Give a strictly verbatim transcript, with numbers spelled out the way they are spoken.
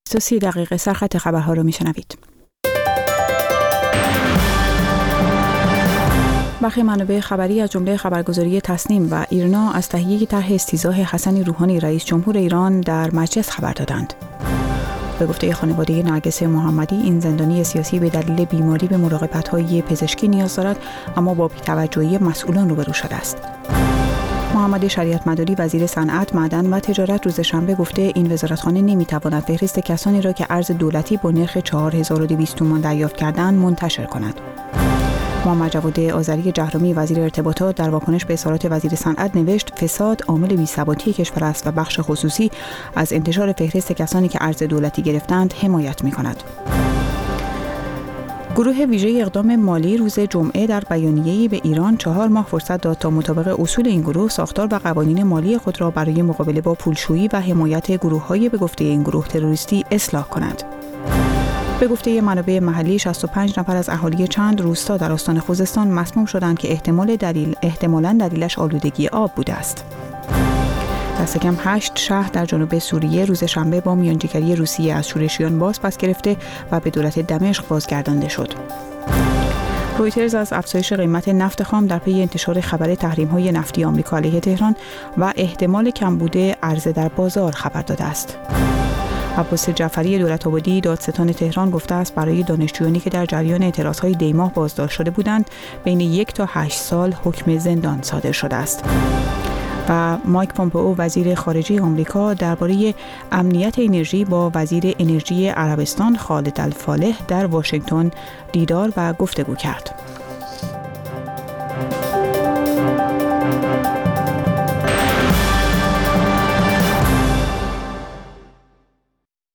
سی دقیقه سرخط خبرها رو میشنوید. برخی منابع خبری از جمله خبرگزاری تصنیم و ایرنا از تهیه طرح استیضاح حسن روحانی رئیس جمهور ایران در مجلس خبر دادند. به گفته خانواده نرگس محمدی، این زندانی سیاسی به دلیل بیماری به مراقبت‌های پزشکی نیاز دارد، اما با بی‌توجهی مسئولان روبرو شده است. محمد شریعت مداری وزیر صنعت، معدن و تجارت روز شنبه گفته این وزارتخانه نمی‌تواند فهرست کسانی را که ارز دولتی با نرخ چهار هزار و دویست تومان دریافت کردند منتشر کند. محمد جواد آذری جهرمی وزیر ارتباطات در واکنش به اظهارات وزیر صنعت نوشت فساد عامل بی‌ثباتی کشور است و بخش خصوصی از انتشار فهرست کسانی که ارز دولتی گرفتند حمایت می‌کند. گروه ویژه اقدام مالی روز جمعه در بیانیه‌ای به ایران چهار ماه فرصت داد تا مطابق اصول این گروه ساختار و قوانین مالی خود را برای مقابله با پولشویی و حمایت گروه‌های به گفته این گروه تروریستی اصلاح کند. به گفته منابع محلی شصت و پنج نفر از اهالی چند روستا در استان خوزستان مسموم شدند که احتمال دلیل احتمالاً دلیلش آلودگی آب بوده است. دست کم هشت شهر در جنوب سوریه روز شنبه با میانجیگری روسیه از شورشیان باز پس گرفته و به دولت دمشق بازگردانده شد. رویترز از افزایش قیمت نفت خام در پی انتشار خبر تحریم‌های نفتی آمریکا علیه تهران و احتمال کمبود عرضه در بازار خبر داده است. عباس جعفری دولت‌آبادی دادستان تهران گفته است برای دانشجویانی که در جریان اعتراض‌های دیماه بازداشت شده بودند بین یک تا هشت سال حکم زندان صادر شده است. و مایک پومپئو وزیر خارجه آمریکا درباره امنیت انرژی با وزیر انرژی عربستان خالد الفالح در واشنگتن دیدار و گفتگو کرد.